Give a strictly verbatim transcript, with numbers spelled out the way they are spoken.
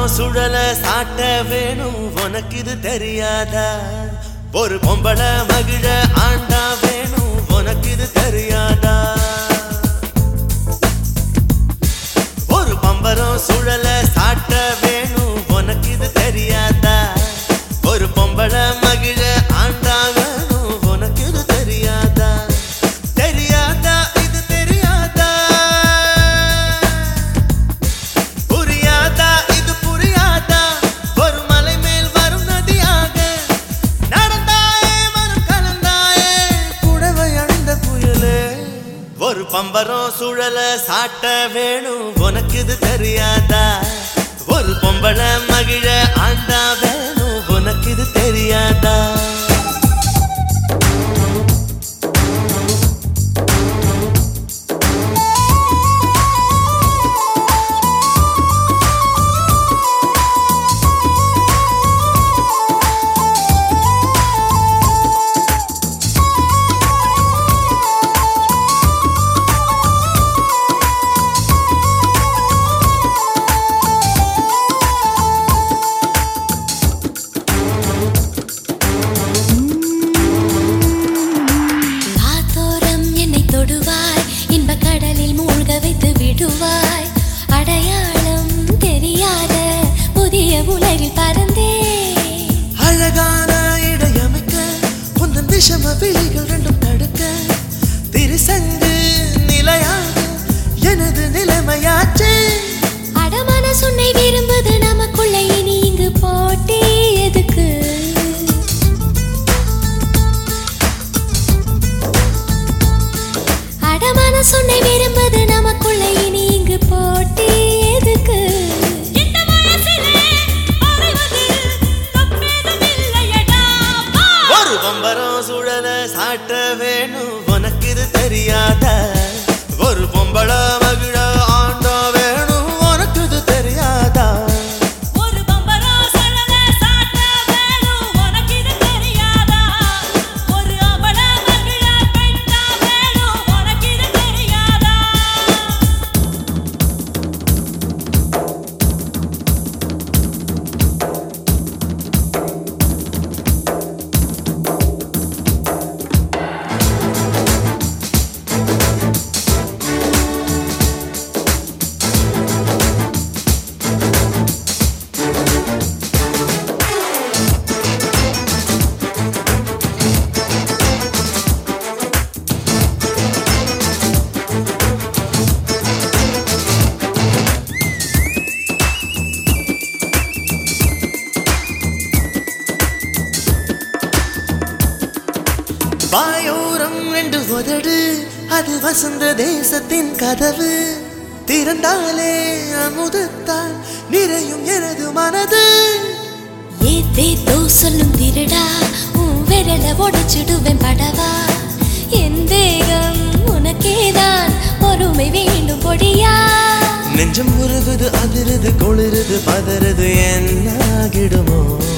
பம்பரம் சுழல சாட்ட வேணும் உனக்கு இது தெரியாதா ஒரு பொம்பள மகிழ ஆண்டா வேணும் உனக்கு இது தெரியாதா ஒரு பம்பரம் சுழல சாட்ட வேணும் உனக்கு இது தெரியாதா ஒரு பொம்பள மகிழ ஆண்டா வேணும் உனக்கு இது தெரியாதா தெரியாதா இது தெரியாதா புரியாதா இது புரியாதா ஒரு மலை மேல் வரும் நதியாக நடந்தாயே மனம் கலந்தாயே புடவை அணிந்த புயலே ஒரு பம்பரம் சுழல சாட்ட வேணும் உனக்கு இது தெரியாதா ஒரு பொம்பள மகிழ ஆண்டா வேணும் உனக்கு இது தெரியாதா அடையாளம் தெரியாத புதிய உலகில் பறந்தே அழகான இடையமைக்க உந்தன் விஷம விழிகள் ரெண்டும் தடுக்க திருசங்கு நிலையாக எனது நிலைமையாச்சு அடமான சொன்னை விரும்புது நமக்குள்ள இனி இங்கு போட்டி எதுக்கு அடமான சொன்னை விரும்புது நமக்குள்ள இனி இங்கு போட்டி எதுக்கு இந்த வயசிலே அறிவது தப்பேதும் இல்லையடா ஒரு பம்பரம் சுழல சாட்ட வேணும் உனக்கு இது தெரியாதா ஒரு பொம்பள மகிழ ஆண்டா வேணும் உனக்கு இது தெரியாதா ஒரு பம்பரம் சுழல சாட்ட வேணும் உனக்கு இது தெரியாதா ஒரு அவள மகிழ பெண்ணா வேணும் உனக்கு இது தெரியாதா வாயோரம் ரெண்டு உதடு அது வசந்த தேசத்தின் கதவு திறந்தாலே அமுதத்தால் நிறையும் எனது மனது ஏதேதோ சொல்லும் திருடா உன் விரல உடைச்சிடுவேன் படவா என் தேகம் உனக்கேதான் பொறுமை வேண்டும் பொடியா நெஞ்சம் உருகுது அதிருது குளிருது பதறுது என்னாகிடுமோ